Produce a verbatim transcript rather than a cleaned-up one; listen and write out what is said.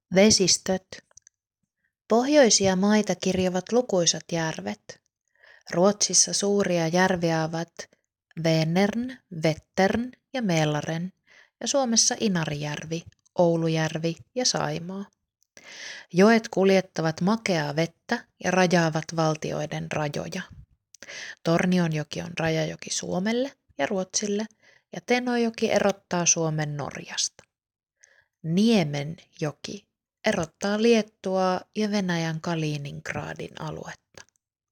Vesistöt. Pohjoisia maita kirjovat lukuisat järvet. Ruotsissa suuria järviä ovat Vänern, Vättern ja Mälaren ja Suomessa Inarijärvi, Oulujärvi ja Saimaa. Joet kuljettavat makeaa vettä ja rajaavat valtioiden rajoja. Tornionjoki on rajajoki Suomelle ja Ruotsille ja Tenojoki erottaa Suomen Norjasta. Niemenjoki erottaa Liettuaa ja Venäjän Kaliningradin aluetta.